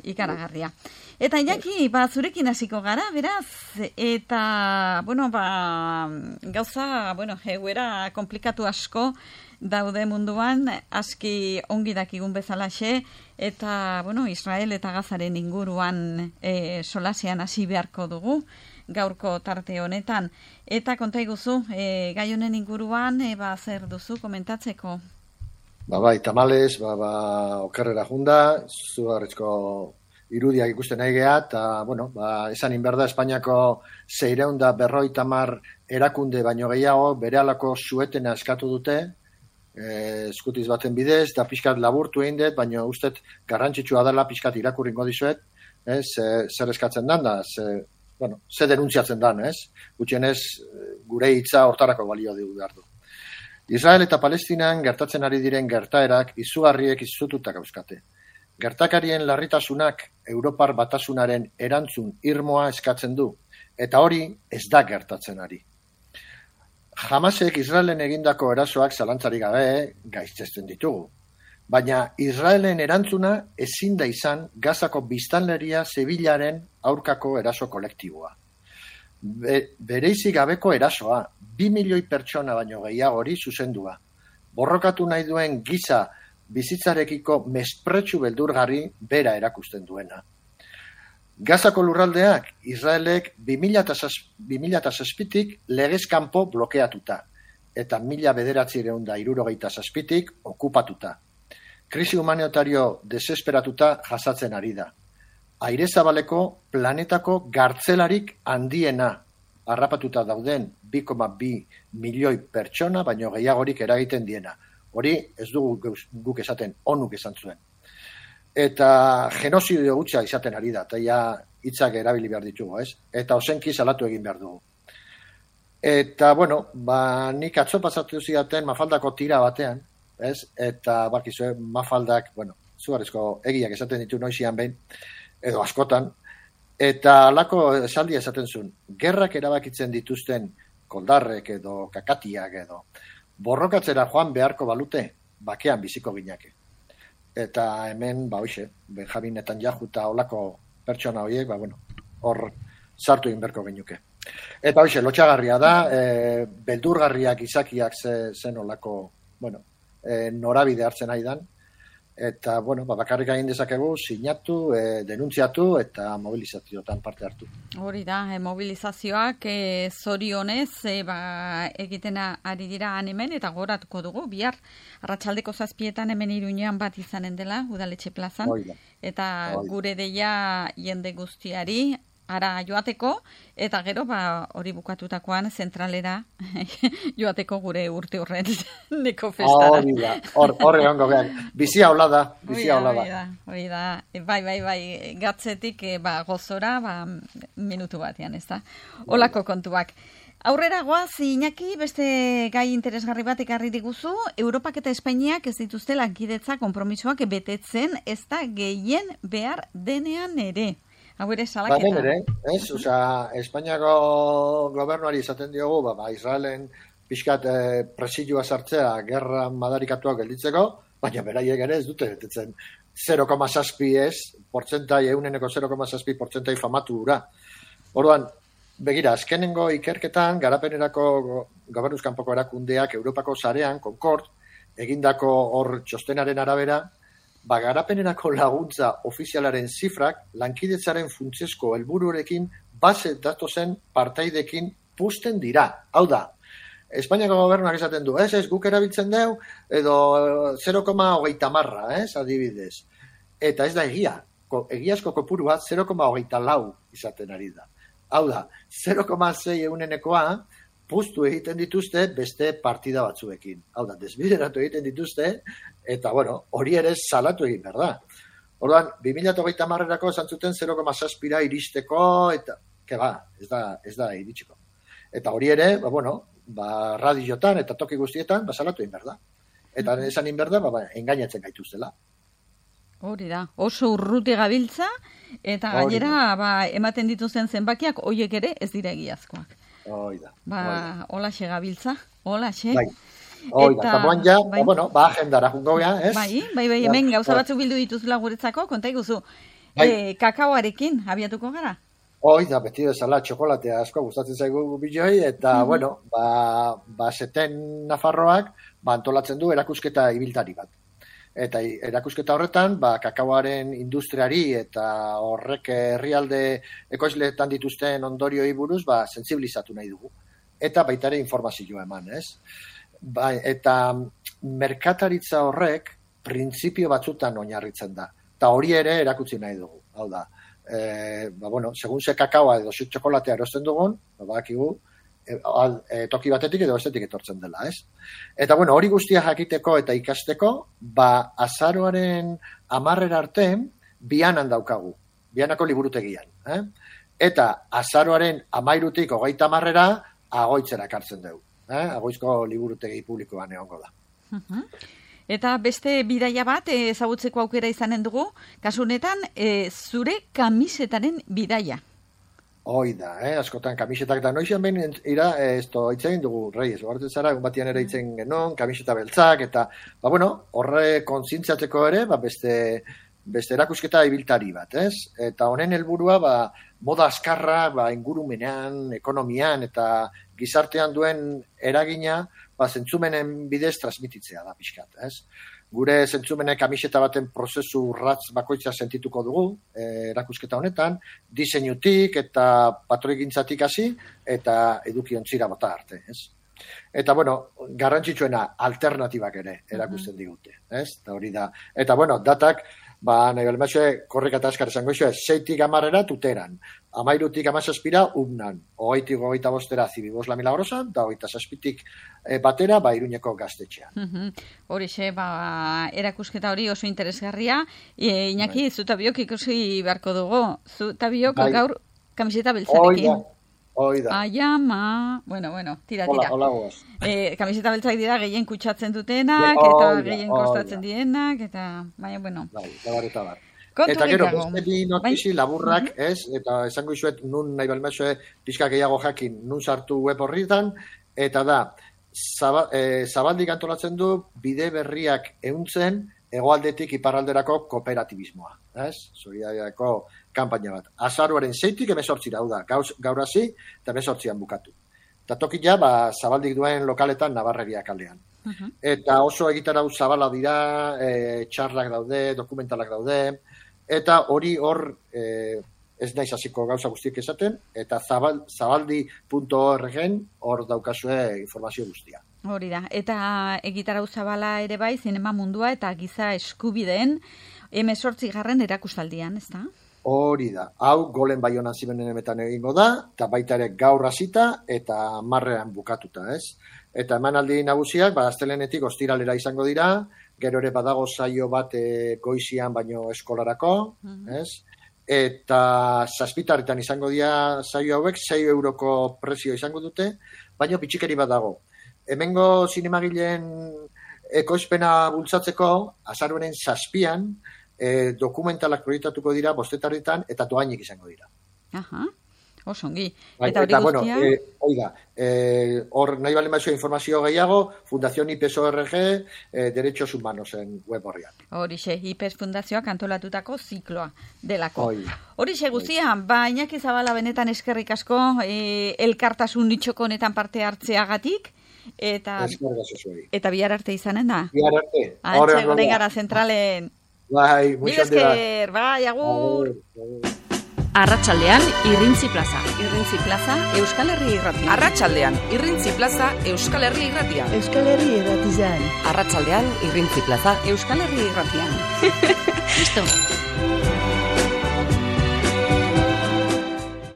ikaragarria. Eta Iñaki, zurekin hasiko gara, beraz, eta, gauza, egoera komplikatu asko daude munduan, aski ongi dakigun bezalaxe, eta, Israel eta Gazaren inguruan solasean hasi beharko dugu, gaurko tarte honetan. Eta konta iguzu, gai honen inguruan, zer duzu komentatzeko? Bai, tamales, okerrera junda, zugarrizko irudiak ikusten nahi geha, eta, esan inberda Espainiako 650 erakunde baino gehiago, berehalako suetena eskatu dute, eskutiz baten bidez, da pixkat laburtu egin dut, baina ustet garrantzitsua dela pixkat irakurringo dizuet, zer eskatzen dan da, ze denuntziatzen dan, gutxienez gure hitza hortarako balio behar du. Israel eta Palestinan gertatzen ari diren gertaerak izugarriek izututak euskate. Gertakarien larritasunak Europar Batasunaren erantzun irmoa eskatzen du, eta hori ez da gertatzen ari. Hamasek Israelen egindako erasoak zalantzari gabe gaitzesten ditugu. Baina Israelen erantzuna ezin da izan Gazako biztanleria zibilaren aurkako eraso kolektiboa. Bereizi gabeko erasoa, 2 milioi pertsona baino gehiagori zuzendua. Borrokatu nahi duen giza bizitzarekiko mespretsu beldurgarri bera erakusten duena. Gazako lurraldeak Israelek 2007tik legezkanpo blokeatuta eta 1967tik okupatuta. Krisi humanitario desesperatuta jasatzen ari da. Airezabaleko planetako gartzelarik handiena harrapatuta dauden 2,2 milioi pertsona baino gehiagorik eragiten diena. Hori ez dugu guk esaten, onuk esan zuen. Eta genozidio gutxa izaten ari da, eta hitzak erabili behar ditugu, ez? Eta ozenki salatu egin behar dugu. Eta, nik atzo pasatu zidaten Mafaldako tira batean, ez? Eta, bakizue, Mafaldak, zugarrizko egiak esaten ditu noizian behin, edo askotan, eta alako esaldia esaten zuen, gerrak erabakitzen dituzten koldarrek edo kakatiak edo, borrokatzera joan beharko balute, bakean biziko ginake. Eta hemen, Benjamin Netanyahu eta olako pertsona horiek, hor sartu egin berko genuke. Eta lotxagarria da, beldurgarriak izakiak zen olako, norabide hartzen ari dan, eta, bakarrik egin dezakegu, sinatu, denuntziatu eta mobilizazioetan parte hartu. Hori da, mobilizazioak zorionez egiten ari dira hemen eta goratuko dugu, bihar arratsaldeko 7 hemen Iruñean bat izanen dela, Udaletxe plazan, eta gure deia jende guztiari ara joateko, eta gero hori bukatutakoan zentralera joateko gure urte horren neko festara. Hori egongo behar. Bizia hola da. Hori da. Bai, gatzetik gozora minutu batean, ez da. Holako kontuak. Aurrera goaz, Iñaki, beste gai interesgarri bat ekarri diguzu, Europak eta Espainiak ez dituzte lankidetza konpromisoak betetzen, ez da gehien behar denean ere. Hau ere salaketa. Ez? Espainiako gobernuari izaten diogu, Israelen pixkat presioa sartzea gerra madarikatuak gelditzeko, baina beraiek ere ez dute betetzen 0,7 portzentai, euneneko 0,7 famatu dura. Orduan, begira, azkenengo ikerketan, garapenerako gobernuzkanpoko erakundeak Europako sarean, Concord, egindako hor txostenaren arabera, garapenerako laguntza ofizialaren zifrak lankidetzaren funtsezko helbururekin base datozen partaidekin pusten dira. Hau da, Espainiako gobernuak esaten du, ez guk erabiltzen deu, edo 0,30, adibidez. Eta ez da egia. Egiazko kopuru bat 0,24 izaten ari da. Hau da, 0,6 eunenekoa puztu egiten dituzte beste partida batzuekin. Hau da, desbideratu egiten dituzte, eta, hori ere salatu egin behar da. Orduan, 2030erako esan zuten 0,6 iristeko, eta, ez da iritsiko. Eta hori ere, radiotan eta toki guztietan, salatu egin behar da. Eta esan egin behar da, engainatzen gaituztela. Hori da, oso urruti gabiltza, eta gainera, ematen dituzten zenbakiak, horiek ere ez dira egiazkoak. Hoi da. Holaxe gabiltza, holaxe. Eta moan ja, agendara jungo geha, ez? Bai, hemen gauza batzuk bildu dituzula guretzako, konta iguzu. kakaoarekin abiatuko gara? Hoi da, beti bezala, txokolatea asko gustatzen zaigu biloi, eta, bueno, Seten Nafarroak antolatzen du erakusketa ibiltari bat. Eta erakusketa horretan, kakaoaren industriari eta horrek herrialde ekoizleetan dituzten ondorioi buruz, sentsibilizatu nahi dugu. Eta baita ere informazioa eman, ez? Eta merkataritza horrek printzipio batzutan oinarritzen da. Eta hori ere erakutsi nahi dugu. Hau da, segun ze kakaoa edo ze txokolatea erosten dugun, badakigu, toki batetik edo bestetik etortzen dela, ez? Eta, hori guztia jakiteko eta ikasteko, azaroaren 10 arte, Bianan daukagu, Bianako liburutegian. Eta azaroaren 13-tik 30 Agoitzera kartzen dugu. Agoizko liburutegi publikoan egongo da. Eta beste bidaia bat ezagutzeko aukera izanen dugu, kasu honetan zure kamisetaren bidaia. Hoi da, askotan kamisetak da noizian behin itzen dugu, Reyes, horretzen zara, batian ere itzen genon, kamiseta beltzak, eta, horre kontzintzatzeko ere, beste erakusketa ibiltari bat, ez? Eta honen helburua, moda azkarra, ingurumenean, ekonomian, eta gizartean duen eragina, zentzumenen bidez transmititzea da pixkat, ez? Gure zentzumene kamiseta baten prozesu ratz bakoitza sentituko dugu, erakusketa honetan, diseinutik eta patroigintzatik hasi, eta edukiontzira bota arte, ez? Eta, garrantzitsuena alternatibak ere erakusten digute, ez? Eta hori da. Eta, datak, nahi balemaxe, korrika eta askar esango izue, 6-tik 10 tuteran, 13-tik 17 Ubnan, 20-tik 25 Zibibos La Milagrosan, eta 27-tik batera, Iruñeko gaztetxean. Horixe, erakusketa hori oso interesgarria. Iñaki, zutabiok ikusi beharko dugu. Zutabiok gaur kamiseta beltzarekin. Hoi da. Aiama. Bueno, tira. Hola goaz. Kamiseta beltzak dira gehien kutsatzen dutenak, eta gehien kostatzen dienak, eta, baina, Bar. Eta gero, beste bi notizi laburrak, ez? Eta esango izuet, nun nahi balmezue pixka gehiago jakin, nun sartu web horritan, eta da, Zabaldik antolatzen du bide berriak ehuntzen hegoaldetik iparralderako kooperatibismoa, ez? Solidaritateko kanpaina bat. Azaroaren 6-tik 18 da, gaur hasi eta 18an bukatu. Eta tokila, Zabaldik duen lokaletan Nabarreria kalean. Eta oso egitarau zabala dira, txarrak daude, dokumentalak daude, eta hor ez naiz hasiko gauza guztiek esaten, eta zabaldi.org-en hor daukazue informazio guztia. Hori da, eta egitarau zabala ere bai, zinema mundua eta giza eskubideen 18. erakustaldian, ez da? Hori da, hau Golen Baionan Zimenen emetan egingo da, eta baita ere gaur hasita eta 10ean bukatuta, ez? Eta emanaldi nagusiak, astelehenetik ostiralera izango dira, gero ere badago saio bat goizian baino eskolarako, ez? Eta 7 izango dira saio hauek, 6 euroko prezio izango dute, baino bitxikeri bat dago. Hemengo zinemagileen ekoizpena bultzatzeko, azaroaren 7an, dokumentalak proiektatuko dira 5 eta doainik izango dira. Aha, osongi. Eta hori guztia? Hor nahi balen baizua informazio gehiago, Fundación IPES.org, Derechos Humanosen web horrian. Horixe, IPES Fundazioak antolatutako zikloa delako. Horixe guztia, Iñaki Zabala benetan eskerrik asko, elkartasun nitxoko honetan parte hartzeagatik, eta bihar arte izanen da? Bihar arte. Antxe, gure gara zentralen. Bai, muchas gracias. Bai, agur. Arratsaldean Irrintzi Plaza. Irrintzi Plaza, Euskal Herri Irratia. Arratsaldean Irrintzi Plaza, Euskal Herri Irratia. Euskal Herri Irratian. Arratsaldean Irrintzi Plaza, Euskal Herri Irratian. Listo.